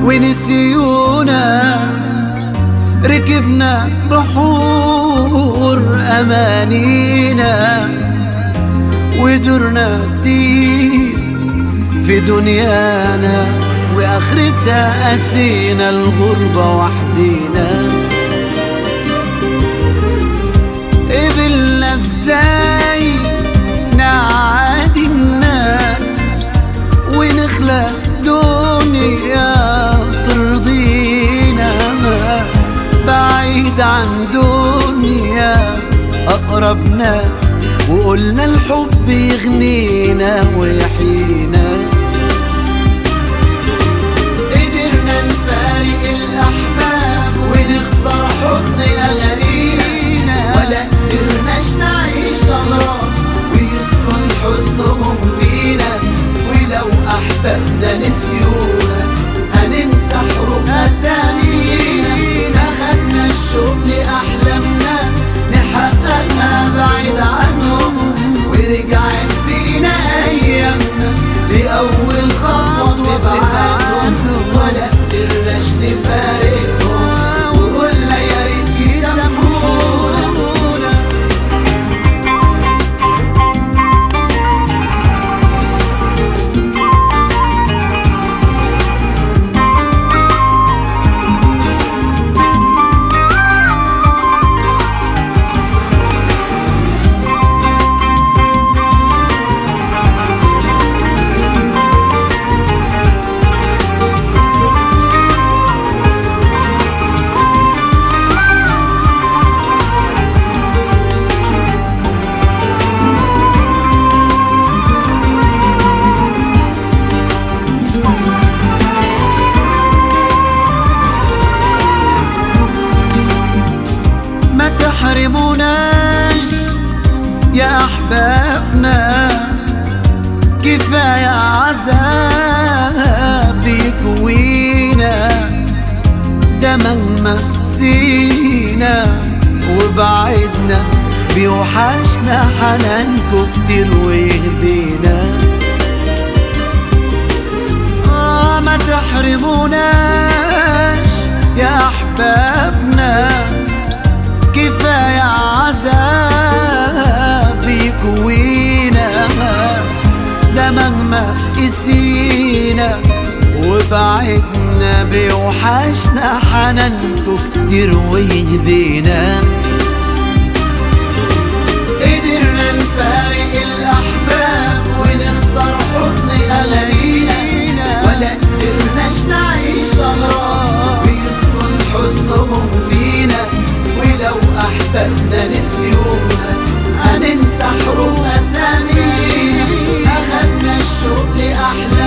ونسيونا، ركبنا بحور أمانينا، ودرنا كتير في دنيانا، وآخرتها قاسينا الغربة وحدينا. قبلنا ازاي نعادي الناس ونخلق دنيا ترضينا، بعيد عن دنيا أقرب ناس، وقلنا الحب يغنينا ويحيينا. قدرنا نفارق الأحباب ونخسر حضن أغانينا، ولا قدرناش نعيش أغراب ويسكن حزنهم فينا. ولو أحبابنا نسيونا هننسى حروف أسامينا. أخدنا الشوق لأحلامنا نحققها بعيد عنهم، ورجعت بينا أيامنا لأول خطوة في بعادهم. ولا قدرناش نفارقهم وقلنا يا ريت يسامحونا. تحرموناش يا أحبابنا، كفاية عذاب يكوينا. ده مهما سينا وبعدنا بيوحشنا حنانكو كتير ويهدينا. ما تحرموناش يا أحبابنا، كفاية عذاب يكوينا. ده مهما قسينا وبعدنا بيوحشنا حنانكو كتير ويهدينا. قدرنا نفارق الأحباب ونخسر حضن أغانينا، ولا قدرناش نعيش أغراب ويسكن حزنهم فينا. ولو أحبابنا نسيونا هننسى حروف أسامينا. أخدنا الشوق لأحلامنا